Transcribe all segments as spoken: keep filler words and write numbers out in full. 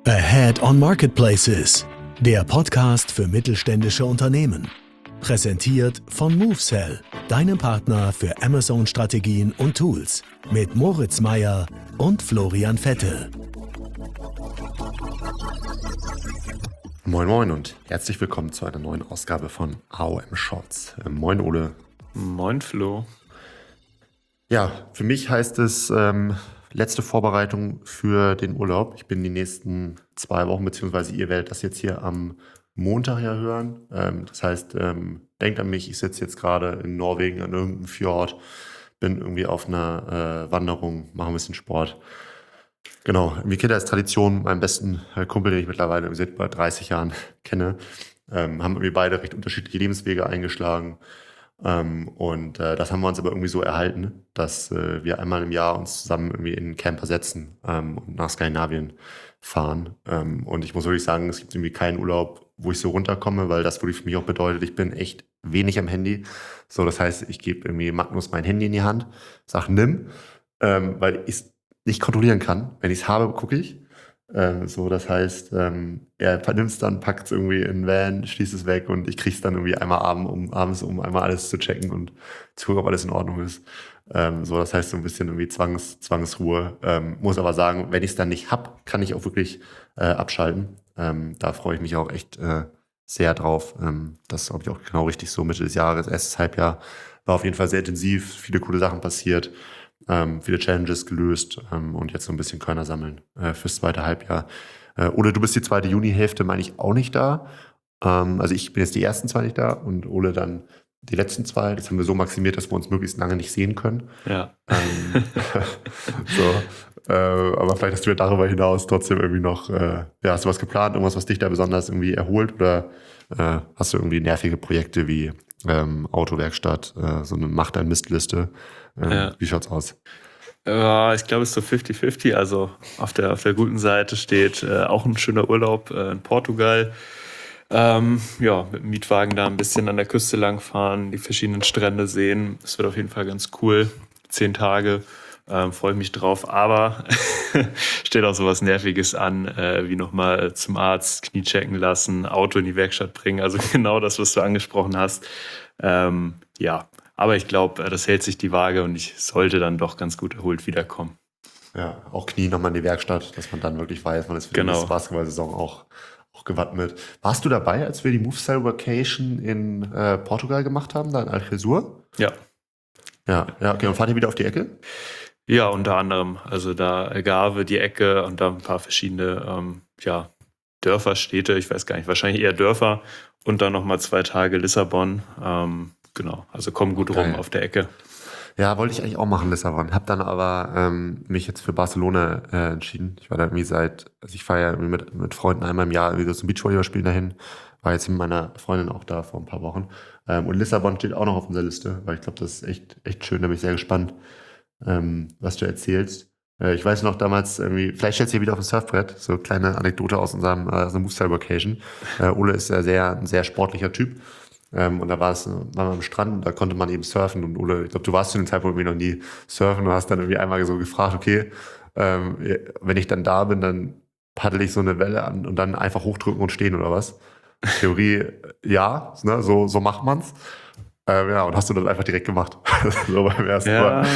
Ahead on Marketplaces, der Podcast für mittelständische Unternehmen. Präsentiert von MoveSell, deinem Partner für Amazon-Strategien und Tools. Mit Moritz Meyer und Florian Vettel. Moin Moin und herzlich willkommen zu einer neuen Ausgabe von A O M Shorts. Ähm, moin Ole. Moin Flo. Ja, für mich heißt es ähm, letzte Vorbereitung für den Urlaub. Ich bin die nächsten zwei Wochen, beziehungsweise ihr werdet das jetzt hier am Montag ja hören. Ähm, das heißt, ähm, denkt an mich, ich sitze jetzt gerade in Norwegen an irgendeinem Fjord, bin irgendwie auf einer äh, Wanderung, mache ein bisschen Sport. Genau, wie Kinder als Tradition, meinen besten äh, Kumpel, den ich mittlerweile seit über dreißig Jahren kenne, ähm, haben wir beide recht unterschiedliche Lebenswege eingeschlagen. Ähm, und äh, das haben wir uns aber irgendwie so erhalten, dass äh, wir einmal im Jahr uns zusammen irgendwie in einen Camper setzen ähm, und nach Skandinavien fahren. Ähm, und ich muss wirklich sagen, es gibt irgendwie keinen Urlaub, wo ich so runterkomme, weil das wirklich für mich auch bedeutet, ich bin echt wenig am Handy. So, das heißt, ich gebe irgendwie Magnus mein Handy in die Hand, sag nimm, ähm, weil ich es nicht kontrollieren kann. Wenn ich es habe, gucke ich. Äh, so, das heißt, ähm, er nimmt es dann, packt es irgendwie in den Van, schließt es weg und ich kriege es dann irgendwie einmal abends, um, abends, um einmal alles zu checken und zu gucken, ob alles in Ordnung ist. Ähm, so, das heißt so ein bisschen irgendwie Zwangs, Zwangsruhe. Ähm, muss aber sagen, wenn ich es dann nicht hab, kann ich auch wirklich äh, abschalten. Ähm, da freue ich mich auch echt äh, sehr drauf. Ähm, das ist, glaube ich, auch genau richtig so. Mitte des Jahres, erstes Halbjahr war auf jeden Fall sehr intensiv, viele coole Sachen passiert. Ähm, viele Challenges gelöst ähm, und jetzt so ein bisschen Körner sammeln äh, fürs zweite Halbjahr. Äh, Ole, du bist die zweite Junihälfte, meine ich, auch nicht da. Ähm, also ich bin jetzt die ersten zwei nicht da und Ole dann die letzten zwei. Das haben wir so maximiert, dass wir uns möglichst lange nicht sehen können. Ja. Ähm, so, äh, aber vielleicht hast du ja darüber hinaus trotzdem irgendwie noch, äh, ja, hast du was geplant, irgendwas, was dich da besonders irgendwie erholt oder äh, hast du irgendwie nervige Projekte wie ähm, Autowerkstatt, äh, so eine Mach dein Mistliste? Ähm, Ja. Wie schaut's aus? Ja, ich glaube, es ist so fünfzig fünfzig. Also auf der, auf der guten Seite steht äh, auch ein schöner Urlaub äh, in Portugal. Ähm, ja, mit dem Mietwagen da ein bisschen an der Küste langfahren, die verschiedenen Strände sehen. Das wird auf jeden Fall ganz cool. Zehn Tage. Ähm, freue ich mich drauf, aber steht auch sowas Nerviges an, äh, wie nochmal zum Arzt, Knie checken lassen, Auto in die Werkstatt bringen, also genau das, was du angesprochen hast. Ähm, ja, aber ich glaube, das hält sich die Waage und ich sollte dann doch ganz gut erholt wiederkommen. Ja, auch Knie nochmal in die Werkstatt, dass man dann wirklich weiß, man ist für die Genau. nächste Basketball-Saison auch, auch gewappnet. Warst du dabei, als wir die MoveSell Vacation in äh, Portugal gemacht haben, da in Algesur? Ja. Ja, ja, okay. Und fahrt ihr wieder auf die Ecke? Ja, unter anderem. Also da Algarve, die Ecke und da ein paar verschiedene ähm, ja, Dörfer, Städte, ich weiß gar nicht, wahrscheinlich eher Dörfer und dann nochmal zwei Tage Lissabon. Ähm, genau, also kommen gut rum Geil. auf der Ecke. Ja, wollte ich eigentlich auch machen, Lissabon. Hab dann aber ähm, mich jetzt für Barcelona äh, entschieden. Ich war da irgendwie seit, also ich fahre ja irgendwie mit, mit Freunden einmal im Jahr irgendwie so zum Beachvolleyball spielen dahin. War jetzt mit meiner Freundin auch da vor ein paar Wochen. Ähm, und Lissabon steht auch noch auf unserer Liste, weil ich glaube, das ist echt, echt schön. Da bin ich sehr gespannt, ähm, was du erzählst. Äh, ich weiß noch damals irgendwie, vielleicht stellst du hier wieder auf dem Surfbrett, so kleine Anekdote aus unserem äh, so MoveSell Vacation. Äh, Ole ist ja sehr, ein sehr sportlicher Typ. Ähm, und da war es, waren wir am Strand und da konnte man eben surfen. Und Ole, ich glaube, du warst zu dem Zeitpunkt irgendwie noch nie surfen und hast dann irgendwie einmal so gefragt, okay, ähm, wenn ich dann da bin, dann paddel ich so eine Welle an und dann einfach hochdrücken und stehen oder was? Theorie, ja, ne, so, so macht man's. Ähm, ja, und hast du dann einfach direkt gemacht. So beim ersten Ja, Mal.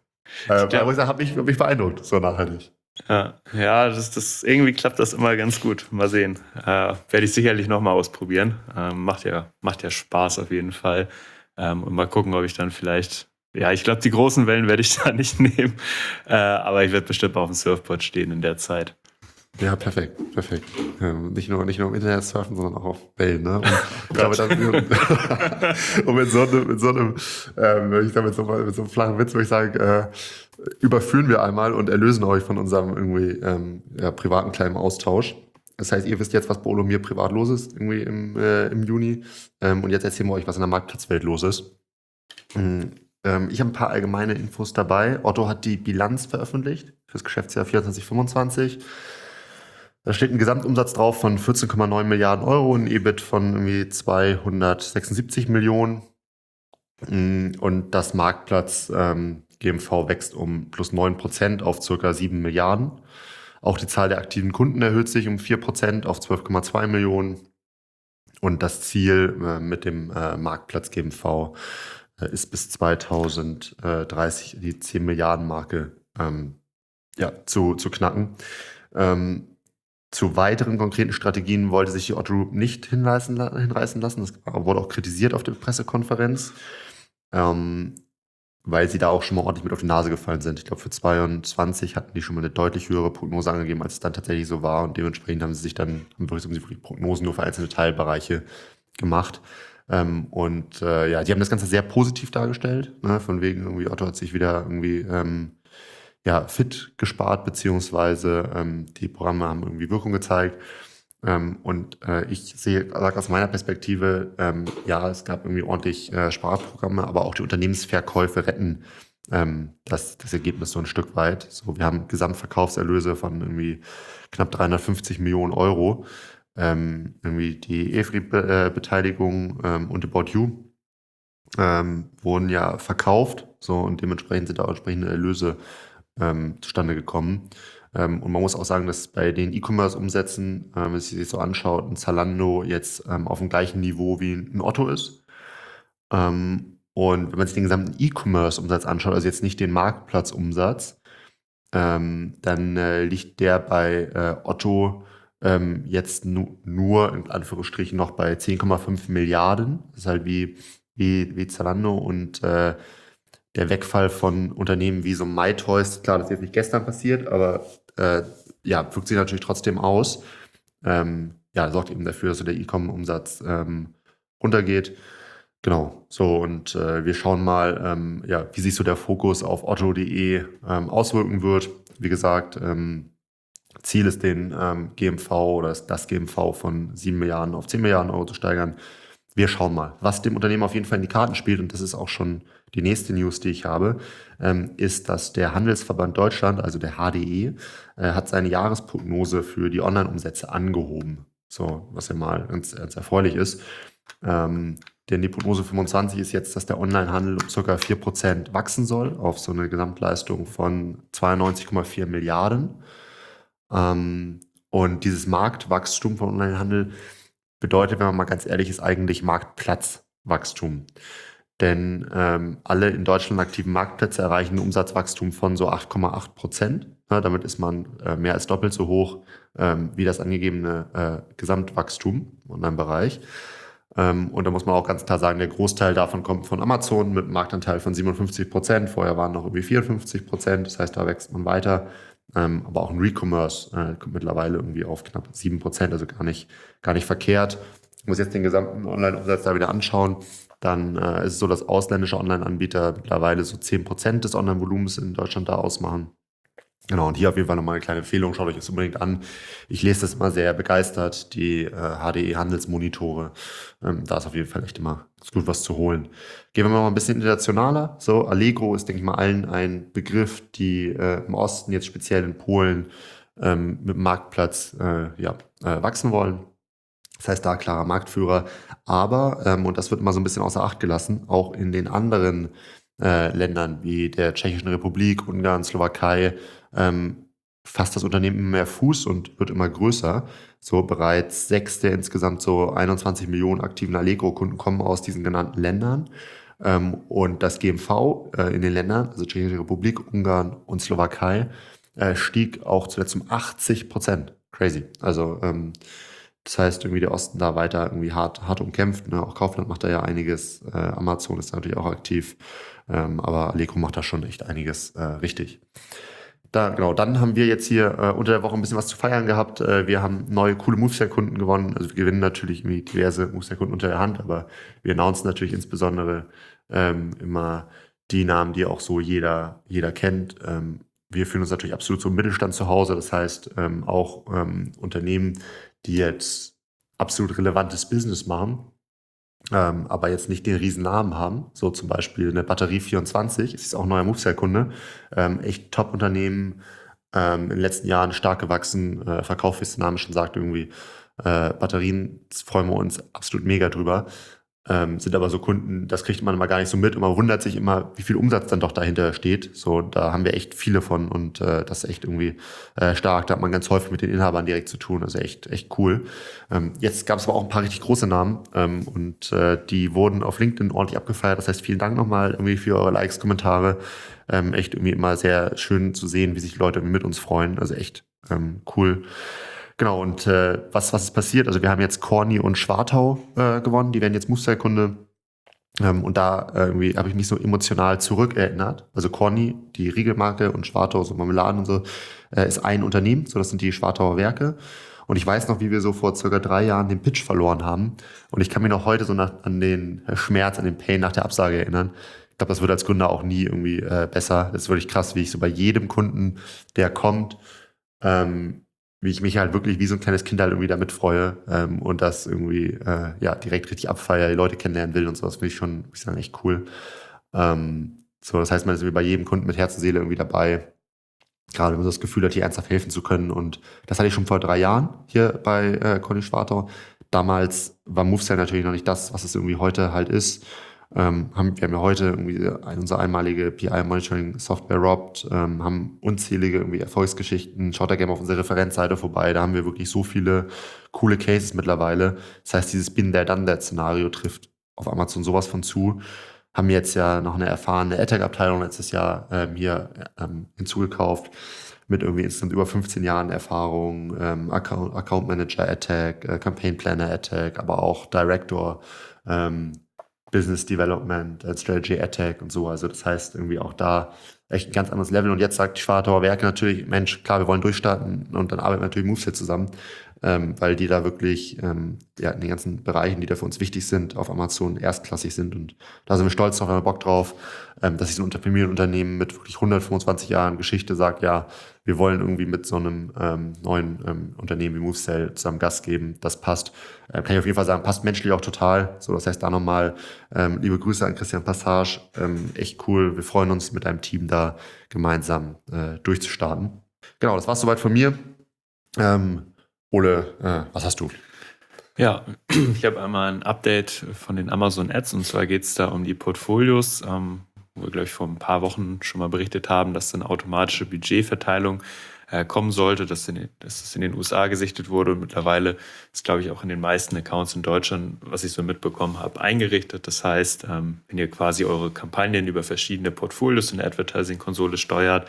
Äh, glaub- aber ich habe mich, hab mich beeindruckt, so nachhaltig. ja, ja das, das, irgendwie klappt das immer ganz gut. Mal sehen. Äh, werde ich sicherlich nochmal ausprobieren. Ähm, macht ja, macht ja Spaß auf jeden Fall. Ähm, und mal gucken, ob ich dann vielleicht, ja, ich glaube, die großen Wellen werde ich da nicht nehmen. Äh, aber ich werde bestimmt auf dem Surfboard stehen in der Zeit. Ja, perfekt, perfekt. Ähm, nicht nur, nicht nur im Internet surfen, sondern auch auf Wellen, ne? Und ich glaube, dann, und mit so einem, mit so einem, ähm, wenn ich da mit so, mit so einem flachen Witz, würde ich sagen, äh, überführen wir einmal und erlösen euch von unserem irgendwie ähm, ja, privaten kleinen Austausch. Das heißt, ihr wisst jetzt, was bei Ole und mir privat los ist, irgendwie im, äh, im Juni. Ähm, und jetzt erzählen wir euch, was in der Marktplatzwelt los ist. Mhm. Ähm, ich habe ein paar allgemeine Infos dabei. Otto hat die Bilanz veröffentlicht fürs Geschäftsjahr vierundzwanzig fünfundzwanzig. Da steht ein Gesamtumsatz drauf von vierzehn Komma neun Milliarden Euro, ein E B I T von irgendwie zweihundertsechsundsiebzig Millionen. Und das Marktplatz ähm, G M V wächst um plus neun Prozent auf circa sieben Milliarden. Auch die Zahl der aktiven Kunden erhöht sich um vier Prozent auf zwölf Komma zwei Millionen. Und das Ziel äh, mit dem äh, Marktplatz G M V äh, ist bis zweitausenddreißig die zehn Milliarden Marke ähm, ja, zu, zu knacken. Ähm, zu weiteren konkreten Strategien wollte sich die Otto Group nicht hinreißen, hinreißen lassen. Das wurde auch kritisiert auf der Pressekonferenz, ähm, weil sie da auch schon mal ordentlich mit auf die Nase gefallen sind. Ich glaube, für zweiundzwanzig hatten die schon mal eine deutlich höhere Prognose angegeben, als es dann tatsächlich so war. Und dementsprechend haben sie sich dann haben wirklich, haben sie wirklich Prognosen nur für einzelne Teilbereiche gemacht. Ähm, und äh, ja, die haben das Ganze sehr positiv dargestellt. Ne? Von wegen irgendwie, Otto hat sich wieder irgendwie ähm, ja, fit gespart, beziehungsweise ähm, die Programme haben irgendwie Wirkung gezeigt. Ähm, und äh, ich sehe, sage aus meiner Perspektive, ähm, ja, es gab irgendwie ordentlich äh, Sparprogramme, aber auch die Unternehmensverkäufe retten ähm, das, das Ergebnis so ein Stück weit. So, wir haben Gesamtverkaufserlöse von irgendwie knapp dreihundertfünfzig Millionen Euro. Ähm, irgendwie die E F R I-Beteiligung ähm, und About You ähm, wurden ja verkauft, so, und dementsprechend sind da auch entsprechende Erlöse ähm, zustande gekommen. Ähm, und man muss auch sagen, dass bei den E-Commerce-Umsätzen, ähm, wenn man sich das so anschaut, ein Zalando jetzt ähm, auf dem gleichen Niveau wie ein Otto ist. Ähm, und wenn man sich den gesamten E-Commerce-Umsatz anschaut, also jetzt nicht den Marktplatzumsatz, ähm, dann äh, liegt der bei äh, Otto ähm, jetzt nu nur in Anführungsstrichen noch bei zehn Komma fünf Milliarden. Das ist halt wie, wie, wie Zalando, und äh, der Wegfall von Unternehmen wie so MyToys, klar, das ist jetzt nicht gestern passiert, aber äh, ja, wirkt sich natürlich trotzdem aus. Ähm, ja, sorgt eben dafür, dass so der E-Com-Umsatz ähm, runtergeht. Genau, so, und äh, wir schauen mal, ähm, ja, wie sich so der Fokus auf otto punkt de ähm, auswirken wird. Wie gesagt, ähm, Ziel ist, den ähm, G M V oder das, das G M V von sieben Milliarden auf zehn Milliarden Euro zu steigern. Wir schauen mal. Was dem Unternehmen auf jeden Fall in die Karten spielt, und das ist auch schon die nächste News, die ich habe, ähm, ist, dass der Handelsverband Deutschland, also der H D E, äh, hat seine Jahresprognose für die Online-Umsätze angehoben. So, was ja mal ganz, ganz erfreulich ist. Ähm, denn die Prognose fünfundzwanzig ist jetzt, dass der Onlinehandel um ca. vier Prozent wachsen soll, auf so eine Gesamtleistung von zweiundneunzig Komma vier Milliarden. Ähm, und dieses Marktwachstum von Onlinehandel bedeutet, wenn man mal ganz ehrlich ist, eigentlich Marktplatzwachstum. Denn ähm, alle in Deutschland aktiven Marktplätze erreichen ein Umsatzwachstum von so acht Komma acht Prozent. Ja, damit ist man äh, mehr als doppelt so hoch ähm, wie das angegebene äh, Gesamtwachstum in einem Bereich. Ähm, und da muss man auch ganz klar sagen, der Großteil davon kommt von Amazon mit einem Marktanteil von siebenundfünfzig Prozent. Vorher waren noch irgendwie vierundfünfzig Prozent. Das heißt, da wächst man weiter. Ähm, aber auch ein Recommerce äh, kommt mittlerweile irgendwie auf knapp sieben Prozent, also gar nicht, gar nicht verkehrt. Ich muss jetzt den gesamten Online-Umsatz da wieder anschauen. Dann äh, ist es so, dass ausländische Online-Anbieter mittlerweile so zehn Prozent des Online-Volumens in Deutschland da ausmachen. Genau, und hier auf jeden Fall nochmal eine kleine Empfehlung, schaut euch das unbedingt an. Ich lese das immer sehr begeistert, die äh, H D E-Handelsmonitore. Ähm, da ist auf jeden Fall echt immer gut was zu holen. Gehen wir mal ein bisschen internationaler. So, Allegro ist, denke ich mal, allen ein Begriff, die äh, im Osten, jetzt speziell in Polen, ähm, mit dem Marktplatz äh, ja, äh, wachsen wollen. Das heißt, da klarer Marktführer. Aber, ähm, und das wird immer so ein bisschen außer Acht gelassen, auch in den anderen äh, Ländern wie der Tschechischen Republik, Ungarn, Slowakei, ähm, fasst das Unternehmen immer mehr Fuß und wird immer größer. So, bereits sechs der insgesamt so einundzwanzig Millionen aktiven Allegro-Kunden kommen aus diesen genannten Ländern. Ähm, und das G M V äh, in den Ländern, also Tschechische Republik, Ungarn und Slowakei, äh, stieg auch zuletzt um achtzig Prozent. Crazy. Also, ähm, das heißt, irgendwie der Osten da weiter irgendwie hart, hart umkämpft. Ne? Auch Kaufland macht da ja einiges. Äh, Amazon ist da natürlich auch aktiv. Ähm, aber Allegro macht da schon echt einiges äh, richtig. Da, genau, dann haben wir jetzt hier äh, unter der Woche ein bisschen was zu feiern gehabt. Äh, wir haben neue, coole Movesale-Kunden gewonnen. Also wir gewinnen natürlich irgendwie diverse Movesale-Kunden unter der Hand, aber wir announcen natürlich insbesondere ähm, immer die Namen, die auch so jeder, jeder kennt. Ähm, wir fühlen uns natürlich absolut zum Mittelstand zu Hause. Das heißt, ähm, auch ähm, Unternehmen, die jetzt absolut relevantes Business machen, ähm, aber jetzt nicht den riesen Namen haben. So zum Beispiel eine Batterie vierundzwanzig, ist auch ein neuer Movesale-Kunde. Ähm, echt Top-Unternehmen, ähm, in den letzten Jahren stark gewachsen, äh, Verkauf, wie es der Name schon sagt, irgendwie. Äh, Batterien, freuen wir uns absolut mega drüber. Ähm, sind aber so Kunden, das kriegt man immer gar nicht so mit und man wundert sich immer, wie viel Umsatz dann doch dahinter steht. So, da haben wir echt viele von und äh, das ist echt irgendwie äh, stark. Da hat man ganz häufig mit den Inhabern direkt zu tun. Also echt, echt cool. Ähm, jetzt gab es aber auch ein paar richtig große Namen ähm, und äh, die wurden auf LinkedIn ordentlich abgefeiert. Das heißt, vielen Dank nochmal irgendwie für eure Likes, Kommentare. Ähm, echt irgendwie immer sehr schön zu sehen, wie sich Leute irgendwie mit uns freuen. Also echt ähm, cool. Genau, und äh, was, was ist passiert? Also wir haben jetzt Corny und Schwartau äh, gewonnen, die werden jetzt Moveset-Kunde. Ähm, und da äh, irgendwie habe ich mich so emotional zurückerinnert. Also Corny, die Riegelmarke, und Schwartau, so Marmeladen und so, äh, ist ein Unternehmen. So, das sind die Schwartauer Werke. Und ich weiß noch, wie wir so vor circa drei Jahren den Pitch verloren haben. Und ich kann mich noch heute so nach, an den Schmerz, an den Pain nach der Absage erinnern. Ich glaube, das wird als Gründer auch nie irgendwie äh, besser. Das ist wirklich krass, wie ich so bei jedem Kunden, der kommt, ähm, wie ich mich halt wirklich wie so ein kleines Kind halt irgendwie damit freue ähm, und das irgendwie äh, ja direkt richtig abfeier, die Leute kennenlernen will und sowas, finde ich schon, würde ich sagen, echt cool. Ähm, so, das heißt, man ist irgendwie bei jedem Kunden mit Herz und Seele irgendwie dabei, gerade wenn man so das Gefühl hat, hier ernsthaft helfen zu können. Und das hatte ich schon vor drei Jahren hier bei äh, Corny Schwartau. Damals war Moveset natürlich noch nicht das, was es irgendwie heute halt ist. Ähm, haben, wir haben ja heute irgendwie unsere einmalige P I-Monitoring-Software robbt, ähm, haben unzählige irgendwie Erfolgsgeschichten. Schaut da gerne mal auf unsere Referenzseite vorbei, da haben wir wirklich so viele coole Cases mittlerweile. Das heißt, dieses Been-There-Done-That-Szenario trifft auf Amazon sowas von zu. Haben jetzt ja noch eine erfahrene AdTech-Abteilung letztes Jahr ähm, hier ähm, hinzugekauft mit irgendwie insgesamt über fünfzehn Jahren Erfahrung, ähm, Account, Account Manager AdTech, äh, Campaign Planner AdTech, aber auch Director, ähm, Business Development, äh, Strategy AdTech und so. Also das heißt irgendwie auch da echt ein ganz anderes Level. Und jetzt sagt die Schwartauer Werke natürlich, Mensch, klar, wir wollen durchstarten und dann arbeiten wir natürlich Moveset zusammen, ähm, weil die da wirklich ähm, ja, in den ganzen Bereichen, die da für uns wichtig sind, auf Amazon erstklassig sind. Und da sind wir stolz drauf, haben wir Bock drauf, ähm, dass sich so ein Familienunternehmen mit wirklich hundertfünfundzwanzig Jahren Geschichte sagt, ja, wir wollen irgendwie mit so einem ähm, neuen ähm, Unternehmen wie Movesell zusammen Gas geben. Das passt. Äh, kann ich auf jeden Fall sagen, passt menschlich auch total. So, das heißt, da nochmal ähm, liebe Grüße an Christian Passage. Ähm, echt cool. Wir freuen uns, mit einem Team da gemeinsam äh, durchzustarten. Genau, das war's soweit von mir. Ähm, Ole, äh, was hast du? Ja, ich habe einmal ein Update von den Amazon Ads, und zwar geht es da um die Portfolios, ähm, wo wir, glaube ich, vor ein paar Wochen schon mal berichtet haben, dass eine automatische Budgetverteilung äh, kommen sollte, dass, in, dass das in den U S A gesichtet wurde, und mittlerweile ist, glaube ich, auch in den meisten Accounts in Deutschland, was ich so mitbekommen habe, eingerichtet. Das heißt, ähm, wenn ihr quasi eure Kampagnen über verschiedene Portfolios in der Advertising-Konsole steuert,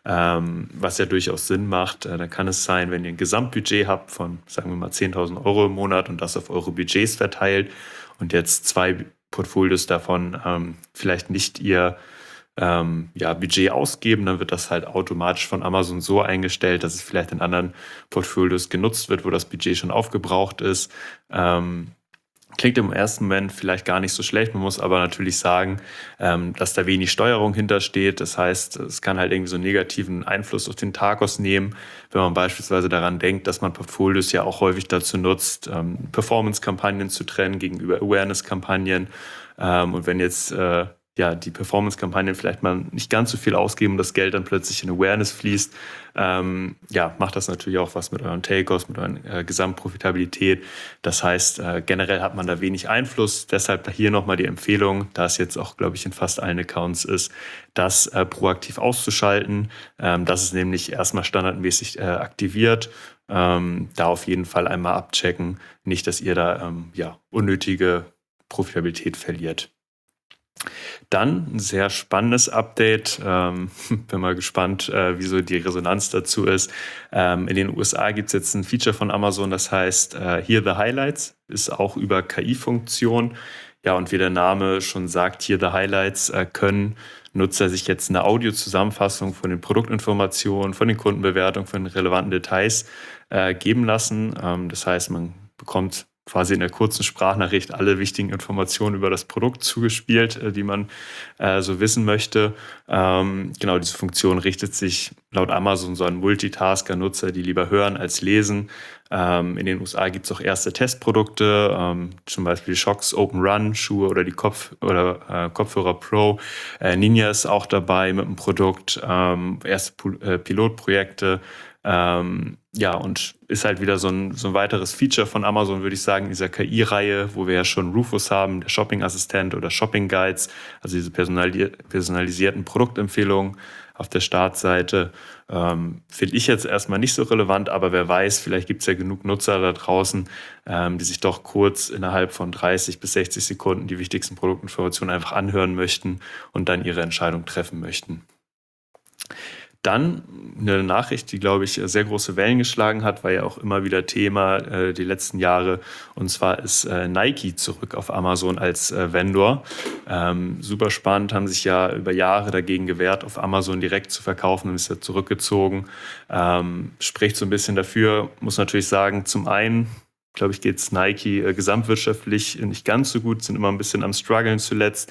ähm, was ja durchaus Sinn macht, äh, dann kann es sein, wenn ihr ein Gesamtbudget habt von, sagen wir mal, zehntausend Euro im Monat und das auf eure Budgets verteilt und jetzt zwei Portfolios davon ähm, vielleicht nicht ihr ähm, ja, Budget ausgeben, dann wird das halt automatisch von Amazon so eingestellt, dass es vielleicht in anderen Portfolios genutzt wird, wo das Budget schon aufgebraucht ist. Ähm, Klingt im ersten Moment vielleicht gar nicht so schlecht. Man muss aber natürlich sagen, ähm, dass da wenig Steuerung hintersteht. Das heißt, es kann halt irgendwie so einen negativen Einfluss auf den Tagos nehmen, wenn man beispielsweise daran denkt, dass man Portfolios ja auch häufig dazu nutzt, ähm, Performance-Kampagnen zu trennen gegenüber Awareness-Kampagnen. Ähm, und wenn jetzt äh, ja, die Performance-Kampagnen vielleicht mal nicht ganz so viel ausgeben und das Geld dann plötzlich in Awareness fließt, ähm, ja, macht das natürlich auch was mit euren Take-Offs, mit eurer äh, Gesamtprofitabilität. Das heißt, äh, generell hat man da wenig Einfluss. Deshalb hier nochmal die Empfehlung, da es jetzt auch, glaube ich, in fast allen Accounts ist, das äh, proaktiv auszuschalten. Ähm, das ist nämlich erstmal standardmäßig äh, aktiviert. Ähm, da auf jeden Fall einmal abchecken. Nicht, dass ihr da ähm, ja, unnötige Profitabilität verliert. Dann ein sehr spannendes Update. Ähm, bin mal gespannt, äh, wieso die Resonanz dazu ist. Ähm, in den U S A gibt es jetzt ein Feature von Amazon, das heißt äh, Here the Highlights, ist auch über K I-Funktion. Ja, und wie der Name schon sagt, Here the Highlights äh, können Nutzer sich jetzt eine Audiozusammenfassung von den Produktinformationen, von den Kundenbewertungen, von den relevanten Details äh, geben lassen. Ähm, das heißt, man bekommt quasi in der kurzen Sprachnachricht alle wichtigen Informationen über das Produkt zugespielt, äh, die man äh, so wissen möchte. Ähm, genau, diese Funktion richtet sich laut Amazon so an Multitasker-Nutzer, die lieber hören als lesen. Ähm, in den U S A gibt es auch erste Testprodukte, ähm, zum Beispiel Shocks Open Run Schuhe oder die Kopf- oder, äh, Kopfhörer Pro. Äh, Ninja ist auch dabei mit einem Produkt, ähm, erste P- äh, Pilotprojekte. Ähm, ja, und ist halt wieder so ein, so ein weiteres Feature von Amazon, würde ich sagen, in dieser K I-Reihe, wo wir ja schon Rufus haben, der Shopping-Assistent oder Shopping-Guides, also diese personali- personalisierten Produktempfehlungen auf der Startseite. Ähm, finde ich jetzt erstmal nicht so relevant, aber wer weiß, vielleicht gibt es ja genug Nutzer da draußen, ähm, die sich doch kurz innerhalb von dreißig bis sechzig Sekunden die wichtigsten Produktinformationen einfach anhören möchten und dann ihre Entscheidung treffen möchten. Dann eine Nachricht, die, glaube ich, sehr große Wellen geschlagen hat, war ja auch immer wieder Thema äh, die letzten Jahre. Und zwar ist äh, Nike zurück auf Amazon als äh, Vendor. Ähm, super spannend, haben sich ja über Jahre dagegen gewehrt, auf Amazon direkt zu verkaufen und ist ja zurückgezogen. Ähm, spricht so ein bisschen dafür, muss natürlich sagen, zum einen, glaube ich, geht es Nike äh, gesamtwirtschaftlich nicht ganz so gut, sind immer ein bisschen am struggeln zuletzt.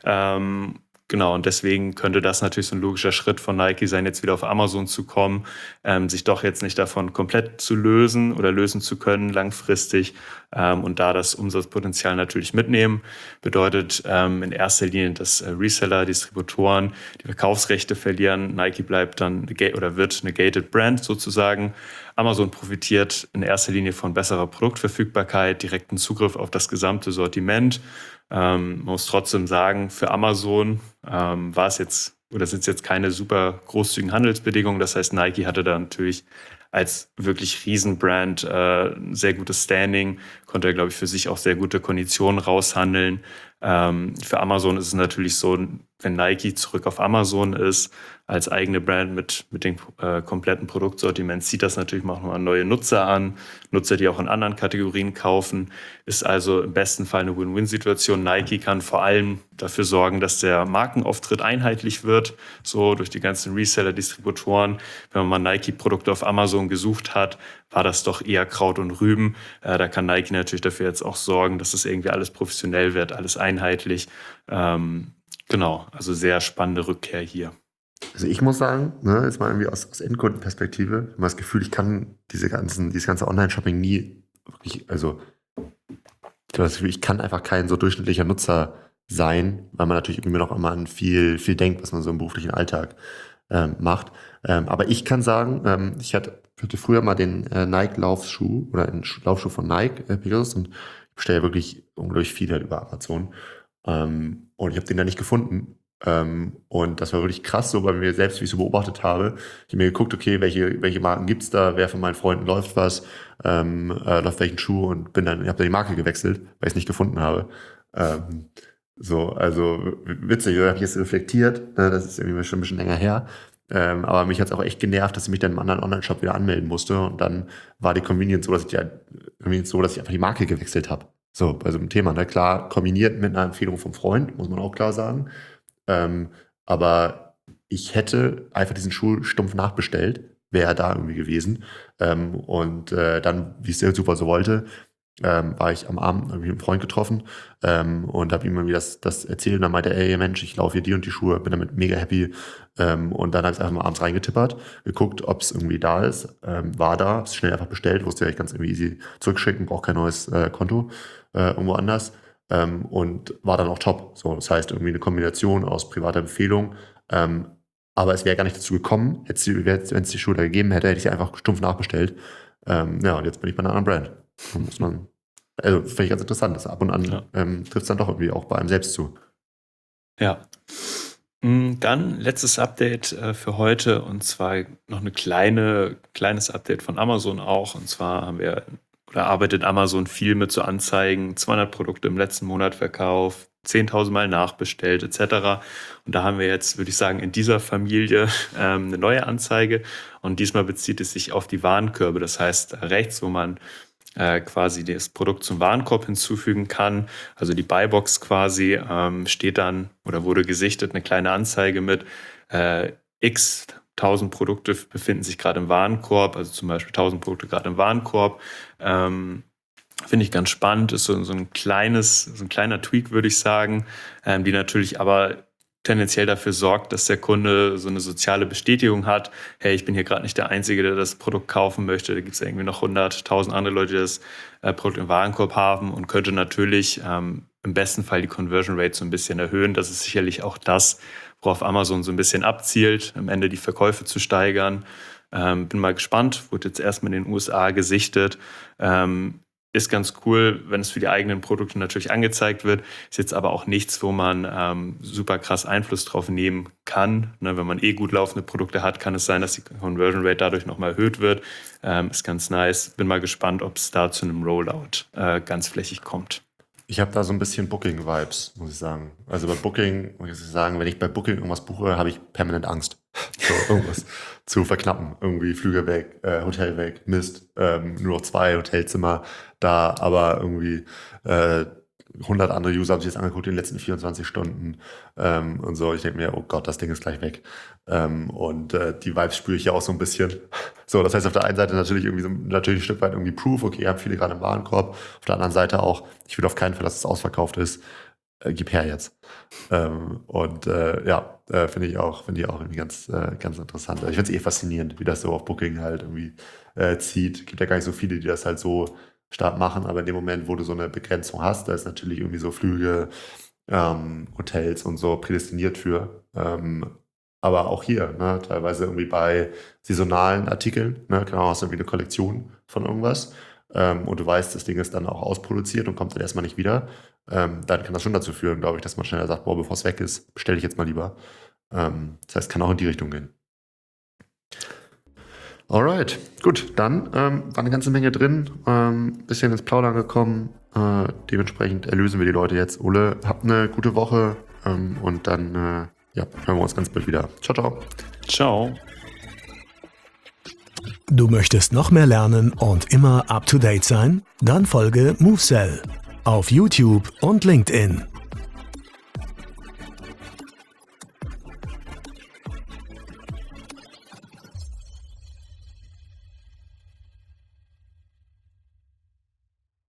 Ähm, Genau, und deswegen könnte das natürlich so ein logischer Schritt von Nike sein, jetzt wieder auf Amazon zu kommen, ähm, sich doch jetzt nicht davon komplett zu lösen oder lösen zu können langfristig ähm, und da das Umsatzpotenzial natürlich mitnehmen. Bedeutet ähm, in erster Linie, dass äh, Reseller, Distributoren die Verkaufsrechte verlieren. Nike bleibt dann eine, oder wird eine gated Brand sozusagen. Amazon profitiert in erster Linie von besserer Produktverfügbarkeit, direkten Zugriff auf das gesamte Sortiment. Ähm, man muss trotzdem sagen, für Amazon ähm, war es jetzt oder sind es jetzt keine super großzügigen Handelsbedingungen. Das heißt, Nike hatte da natürlich als wirklich Riesenbrand äh, ein sehr gutes Standing, konnte, glaube ich, für sich auch sehr gute Konditionen raushandeln. Ähm, für Amazon ist es natürlich so, wenn Nike zurück auf Amazon ist, als eigene Brand mit, mit dem äh, kompletten Produktsortiment, zieht das natürlich auch nochmal neue Nutzer an, Nutzer, die auch in anderen Kategorien kaufen, ist also im besten Fall eine Win-Win-Situation. Nike kann vor allem dafür sorgen, dass der Markenauftritt einheitlich wird, so durch die ganzen Reseller, Distributoren. Wenn man mal Nike-Produkte auf Amazon gesucht hat, war das doch eher Kraut und Rüben. Äh, da kann Nike natürlich dafür jetzt auch sorgen, dass das irgendwie alles professionell wird, alles einheitlich. Ähm, genau, also sehr spannende Rückkehr hier. Also ich muss sagen, ne, jetzt mal irgendwie aus, aus Endkundenperspektive, ich habe das Gefühl, ich kann diese ganzen, dieses ganze Online-Shopping nie wirklich, also ich habe das Gefühl, ich kann einfach kein so durchschnittlicher Nutzer sein, weil man natürlich irgendwie noch immer an viel, viel denkt, was man so im beruflichen Alltag ähm, macht. Ähm, aber ich kann sagen, ähm, ich hatte, hatte früher mal den äh, Nike-Laufschuh oder einen Laufschuh von Nike, äh, Pegasus, und ich bestelle wirklich unglaublich viel halt über Amazon. Ähm, und ich habe den da nicht gefunden. Ähm, und das war wirklich krass, so bei mir selbst, wie ich so beobachtet habe. Ich habe mir geguckt, okay, welche, welche Marken gibt's da, wer von meinen Freunden läuft was, ähm, äh, läuft welchen Schuh, und bin dann, ich habe dann die Marke gewechselt, weil ich es nicht gefunden habe. Ähm, so, also witzig, da habe ich jetzt reflektiert, ne, das ist irgendwie schon ein bisschen länger her. Ähm, aber mich hat es auch echt genervt, dass ich mich dann im anderen Online-Shop wieder anmelden musste. Und dann war die Convenience so, dass ich ja Convenience so, dass ich einfach die Marke gewechselt habe. So, bei so einem Thema, ne? Klar, kombiniert mit einer Empfehlung vom Freund, muss man auch klar sagen. Ähm, aber ich hätte einfach diesen Schuh stumpf nachbestellt, wäre er da irgendwie gewesen. Ähm, und äh, dann, wie es der Zufall so wollte, ähm, war ich am Abend irgendwie mit einem Freund getroffen ähm, und habe ihm irgendwie das, das erzählt. Und dann meinte er, ey Mensch, ich laufe hier die und die Schuhe, bin damit mega happy. Ähm, und dann habe ich einfach mal abends reingetippert, geguckt, ob es irgendwie da ist. Ähm, war da, habe es schnell einfach bestellt, wusste ja, ich ganz irgendwie easy zurückschicken, brauche kein neues äh, Konto äh, irgendwo anders. Ähm, und war dann auch top. So, das heißt, irgendwie eine Kombination aus privater Empfehlung. Ähm, aber es wäre gar nicht dazu gekommen, wenn es die Schuhe da gegeben hätte, hätte ich sie einfach stumpf nachbestellt. Ähm, ja, und jetzt bin ich bei einer anderen Brand. Da muss man, also finde ich ganz interessant, dass ab und an ja. ähm, trifft es dann doch irgendwie auch bei einem selbst zu. Ja. Dann letztes Update äh, für heute, und zwar noch eine kleine, kleines Update von Amazon auch. Und zwar haben wir oder arbeitet Amazon viel mit so Anzeigen, zweihundert Produkte im letzten Monat verkauft, zehntausend Mal nachbestellt et cetera. Und da haben wir jetzt, würde ich sagen, in dieser Familie ähm, eine neue Anzeige. Und diesmal bezieht es sich auf die Warenkörbe. Das heißt, rechts, wo man äh, quasi das Produkt zum Warenkorb hinzufügen kann, also die Buybox quasi, ähm, steht dann oder wurde gesichtet eine kleine Anzeige mit äh, X tausend Produkte befinden sich gerade im Warenkorb, also zum Beispiel tausend Produkte gerade im Warenkorb. Ähm, Finde ich ganz spannend, ist so, so ein kleines, so ein kleiner Tweak, würde ich sagen, ähm, die natürlich aber tendenziell dafür sorgt, dass der Kunde so eine soziale Bestätigung hat. Hey, ich bin hier gerade nicht der Einzige, der das Produkt kaufen möchte. Da gibt es irgendwie noch hunderttausend andere Leute, die das äh, Produkt im Warenkorb haben, und könnte natürlich ähm, im besten Fall die Conversion Rate so ein bisschen erhöhen. Das ist sicherlich auch das, worauf Amazon so ein bisschen abzielt, am Ende die Verkäufe zu steigern. Ähm, bin mal gespannt, wurde jetzt erstmal in den U S A gesichtet. Ähm, Ist ganz cool, wenn es für die eigenen Produkte natürlich angezeigt wird. Ist jetzt aber auch nichts, wo man ähm, super krass Einfluss drauf nehmen kann. Ne, wenn man eh gut laufende Produkte hat, kann es sein, dass die Conversion Rate dadurch nochmal erhöht wird. Ähm, ist ganz nice. Bin mal gespannt, ob es da zu einem Rollout äh, ganz flächig kommt. Ich habe da so ein bisschen Booking-Vibes, muss ich sagen. Also bei Booking, muss ich sagen, wenn ich bei Booking irgendwas buche, habe ich permanent Angst, so irgendwas zu verknappen. Irgendwie Flüge weg, äh, Hotel weg, Mist, ähm, nur noch zwei Hotelzimmer da, aber irgendwie äh, hundert andere User haben sich das angeguckt in den letzten vierundzwanzig Stunden ähm, und so. Ich denke mir, oh Gott, das Ding ist gleich weg. Ähm, und äh, die Vibes spüre ich ja auch so ein bisschen. So, das heißt auf der einen Seite natürlich irgendwie so, natürlich ein Stück weit irgendwie Proof, okay, ihr habt viele gerade im Warenkorb. Auf der anderen Seite auch, ich will auf keinen Fall, dass es ausverkauft ist. Äh, gib her jetzt. Ähm, und äh, ja, äh, finde ich auch, finde ich auch irgendwie ganz, äh, ganz interessant. Also ich finde es eh faszinierend, wie das so auf Booking halt irgendwie äh, zieht. Gibt ja gar nicht so viele, die das halt so stark machen, aber in dem Moment, wo du so eine Begrenzung hast, da ist natürlich irgendwie so Flüge, ähm, Hotels und so prädestiniert für. Ähm, aber auch hier, ne, teilweise irgendwie bei saisonalen Artikeln, ne, genau, hast du irgendwie eine Kollektion von irgendwas ähm, und du weißt, das Ding ist dann auch ausproduziert und kommt dann erstmal nicht wieder, ähm, dann kann das schon dazu führen, glaube ich, dass man schneller sagt, boah, bevor es weg ist, bestelle ich jetzt mal lieber. Ähm, das heißt, kann auch in die Richtung gehen. Alright, gut, dann ähm, war eine ganze Menge drin, ähm, bisschen ins Plaudern gekommen, äh, dementsprechend erlösen wir die Leute jetzt. Ole, habt eine gute Woche ähm, und dann äh, ja, hören wir uns ganz bald wieder. Ciao, ciao. Ciao. Du möchtest noch mehr lernen und immer up to date sein? Dann folge MoveSell auf YouTube und LinkedIn.